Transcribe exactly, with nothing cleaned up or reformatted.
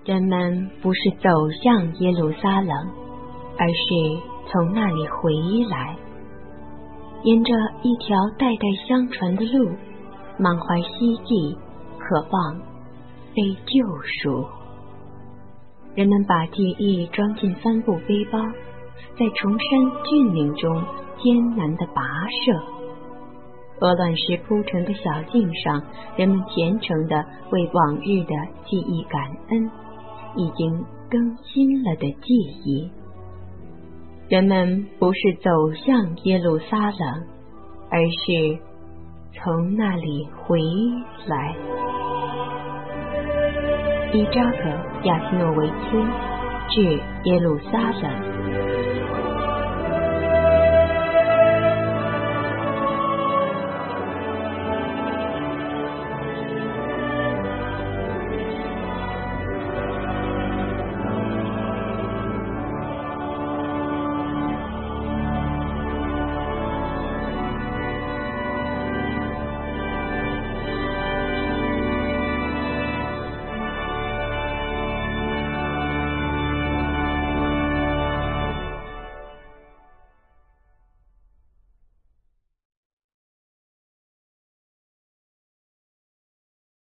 人们不是走向耶路撒冷，而是从那里回来，沿着一条代代相传的路，满怀希冀，渴望被救赎。人们把记忆装进帆布背包，在崇山峻岭中艰难地跋涉。鹅卵石铺成的小径上，人们虔诚地为往日的记忆感恩，已经更新了的记忆。人们不是走向耶路撒冷，而是从那里回来。伊扎克·亚斯诺维茨致耶路撒冷。